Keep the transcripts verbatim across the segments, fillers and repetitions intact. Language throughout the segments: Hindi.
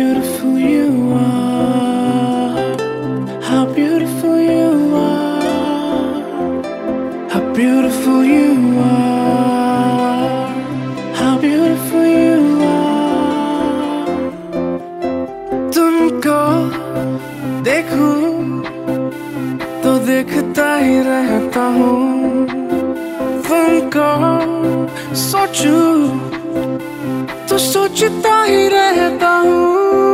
beautiful you are, how beautiful you are, how beautiful you are, how beautiful you are. तुमको देखूं तो देखता ही रहता हूँ, तुमको सोचूं तो सोचता ही रहता हूँ.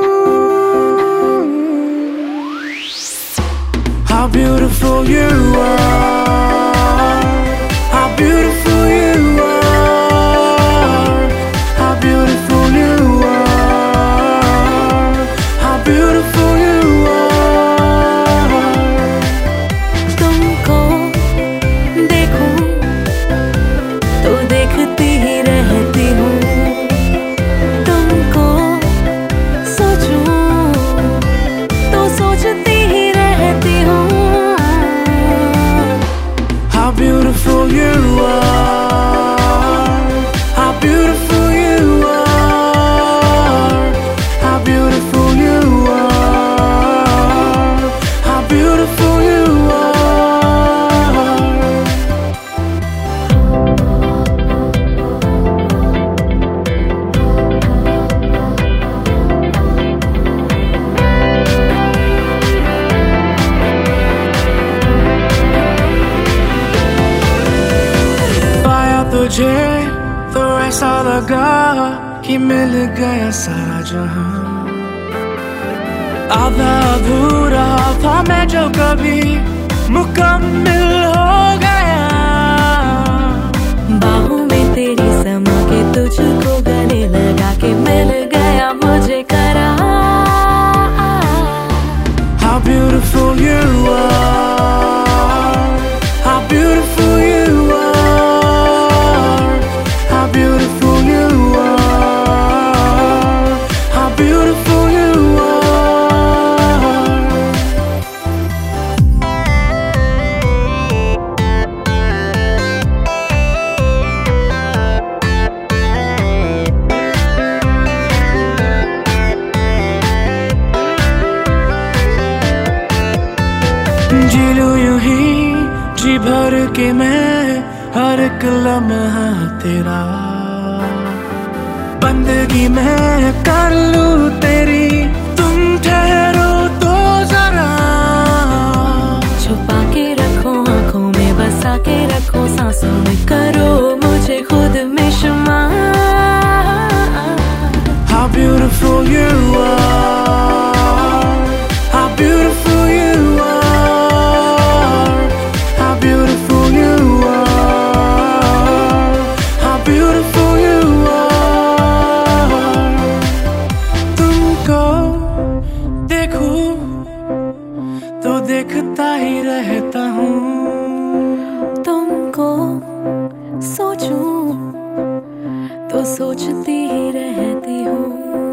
How beautiful you are, how beautiful you are, how beautiful you are, how beautiful you are. तुमको देखूं तो देखती ही रहती हूँ, how beautiful you are, how beautiful you are, how beautiful you are, how beautiful you are. तुझे तो ऐसा लगा कि मिल गया सारा जहां, आधा अधूरा था मैं जो कभी मुकम्मिल हो गया. बाहों में तेरी समा के तुझको गले लगा के मिल गया मुझे करार. How beautiful you are, how beautiful you are, how beautiful you are, how beautiful you are. जी लूं यूं ही जी भर के मैं हर एक लम्हा तेरा, बंदगी मैं कर लूं तेरी, तुम ठहरो तो जरा. छुपा के रखो आँखों में, बसा के रखो सांसों में, करो मुझे खुद में शुमार. How beautiful you are, how beautiful you are, how beautiful you are, how beautiful you are. तुमको देखूं तो देखता ही रहता हूँ, तुमको सोचूं तो सोचती ही रहती हूँ.